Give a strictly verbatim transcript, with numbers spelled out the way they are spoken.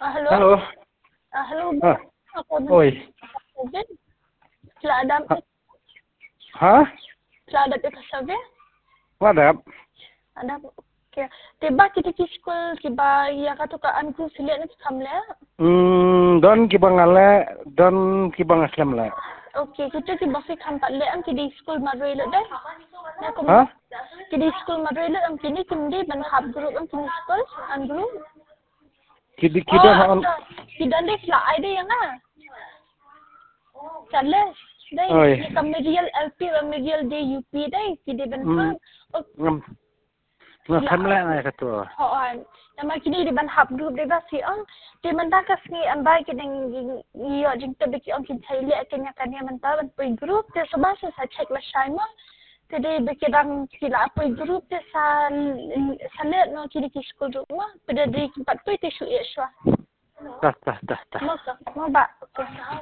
Ah, hello? Halo. Ah, hello, Ah, ako na oi. COVID. Selamat Ha? Hah? selamat ke sabi. Wadap? Ada okay. Tiba kita ke school tiba ya kata ka anku silat ni kamle. Hmm, don kibang ale, don kibang aslam la. Okay, kita tiba fi kampat le am kidi school madroi le dai. Ya kum. Hah? Kidi school madroi le am kini kimdi ban hab group am kini school an group. Kidi kidan Oh, on. kidan dai fla ai dai yang ah. Challe. Dai Oi. ni kamedial L P remedial D U P dai kidi ban Hmm. hab. Oh, Ngam. Ngam la na kato. Hoan. Nama kini di ban hab group de ba si ang di man ta ka sni an bai ki ding yo jing te biki ang kin thai le kenya kan ya man ta ban pui group te so ba sa check la shai mo te de biki dang sila pui group te sa sa le no kini ki school group mo pe de di pat pui te shu ye shwa Tah tah tah tah. mo ka mo ba okay